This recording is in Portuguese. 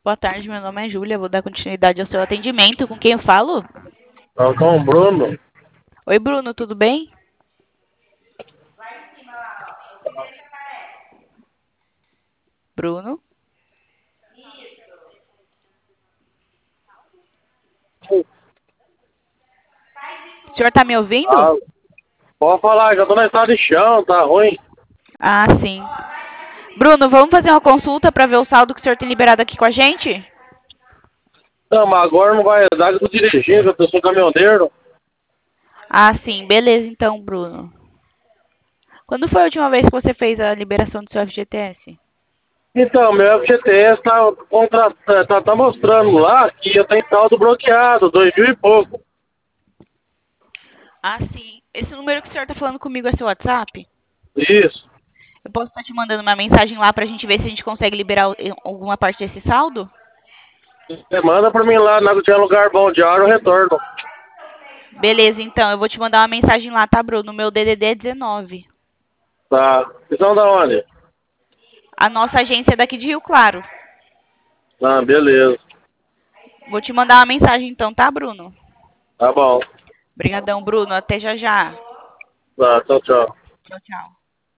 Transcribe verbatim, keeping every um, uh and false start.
Boa tarde, meu nome é Júlia, vou dar continuidade ao seu atendimento. Com quem eu falo? Fala com o Bruno. Oi, Bruno, tudo bem? Bruno? O senhor tá me ouvindo? Ah, pode falar, já tô na estrada de chão, tá ruim. Ah, sim. Bruno, vamos fazer uma consulta para ver o saldo que o senhor tem liberado aqui com a gente? Não, mas agora não vai dar que eu tô dirigindo, eu sou caminhoneiro. Ah, sim, beleza então, Bruno. Quando foi a última vez que você fez a liberação do seu F G T S? Então, meu F G T S tá, contra, tá, tá mostrando lá que eu tenho saldo bloqueado, dois mil e pouco. Ah, sim. Esse número que o senhor tá falando comigo é seu WhatsApp? Isso. Eu posso estar te mandando uma mensagem lá pra gente ver se a gente consegue liberar o- alguma parte desse saldo? Você manda pra mim lá, na tiver lugar bom de hora, eu retorno. Beleza, então, eu vou te mandar uma mensagem lá, tá, Bruno? Meu D D D é dezenove. Tá. Vocês são da onde? A nossa agência é daqui de Rio Claro. Ah, beleza. Vou te mandar uma mensagem então, tá, Bruno? Tá bom. Obrigadão, Bruno. Até já já. Tá, tchau, tchau. Tchau, tchau.